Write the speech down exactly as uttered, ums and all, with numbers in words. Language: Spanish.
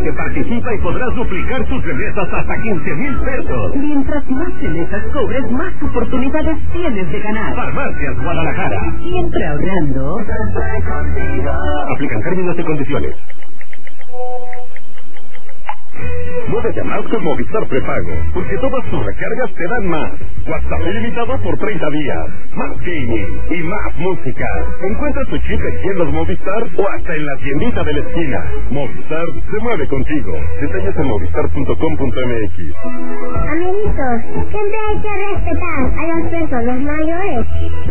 Infórmate, participa y podrás duplicar tus remesas hasta quince mil pesos. Mientras más remesas cobres, más oportunidades tienes de ganar. Farmacias Guadalajara. Siempre ahorrando. Aplican términos y condiciones. Muévete más con Movistar Prepago, porque todas tus recargas te dan más. WhatsApp ilimitado por treinta días, más gaming y más música. Encuentra tu chip en tiendas Movistar o hasta en la tiendita de la esquina. Movistar se mueve contigo. Detalles en movistar punto com punto m x. Amiguitos, siempre hay que respetar a las personas mayores.